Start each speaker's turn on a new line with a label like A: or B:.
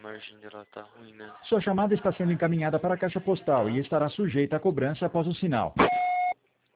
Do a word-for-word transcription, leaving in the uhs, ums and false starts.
A: imagem dela tá ruim, né?
B: Sua chamada está sendo encaminhada para a caixa postal e estará sujeita a cobrança após o sinal.